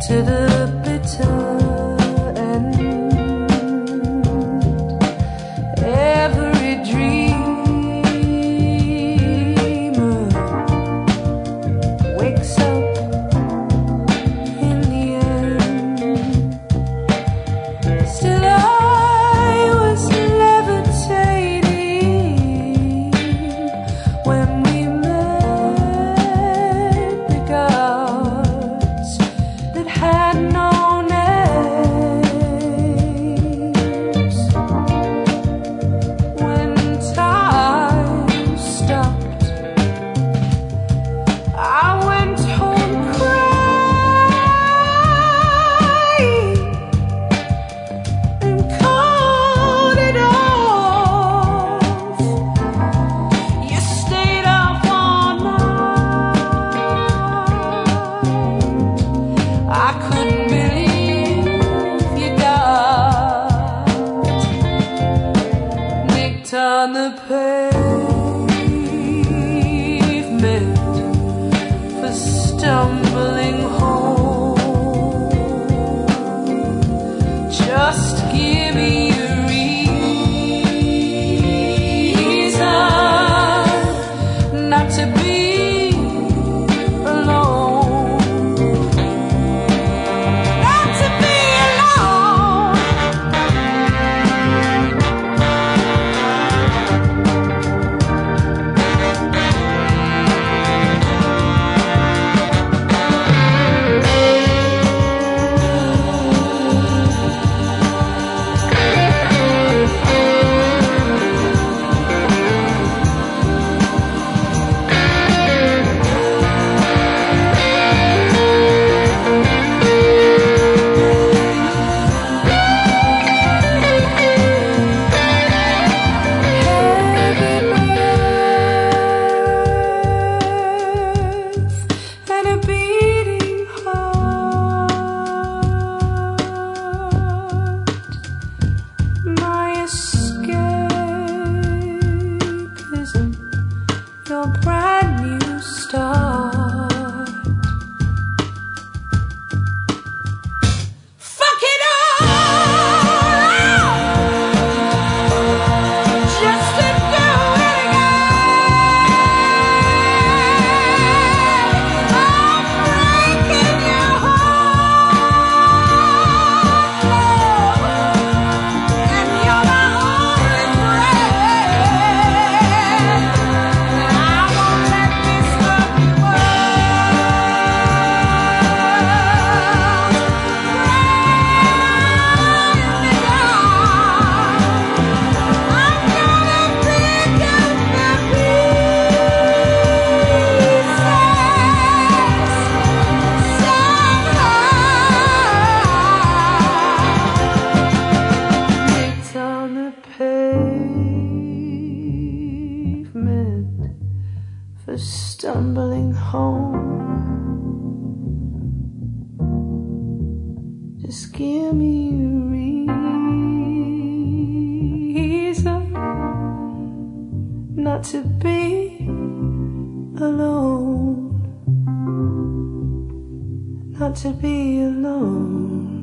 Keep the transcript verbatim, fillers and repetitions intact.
to the bitter end. Every dreamer wakes up in the end. Still I was levitating when we met the gods that had no names. When time stopped, I went home crying and called it off. You stayed up all night. I couldn't believe you got nicked on the pavement for stumbling home. Just give me a reason not to be alone. Not to be alone. And a beating heart, my escapism, your brand new start. Fuck it all, just to do it again. I'm breaking your heart, love, and you're my only friend. I won't let this stop you I'm gonna pick up the pieces somehow. Nicked on the pavement for stumbling home. Just give me a reason not to be alone. Not to be alone.